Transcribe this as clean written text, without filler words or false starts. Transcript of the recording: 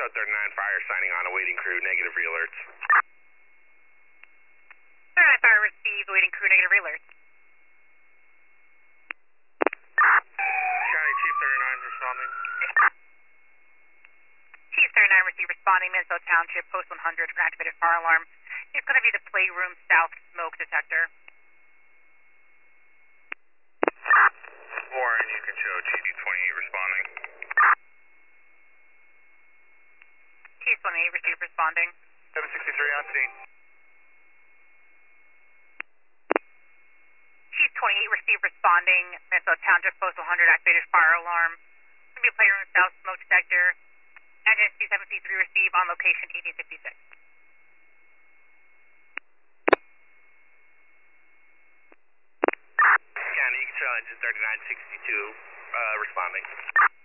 South 39 Fire signing on, awaiting crew, negative re-alerts. 39 Fire received, awaiting crew, negative re-alerts. County Chief 39 responding. Chief 39 received, responding, Minnesota Township, post 100 for an activated fire alarm. It's going to be the playroom south smoke detector. Warren, you can show GD28 responding. Chief 28 received, responding. 763 on scene. Chief 28 received, responding, Minnesota Township, post 100 activated fire alarm. It's going to be a playroom south smoke detector. Engine C7C3 received on location 1866. County, you can show engine 3962 responding.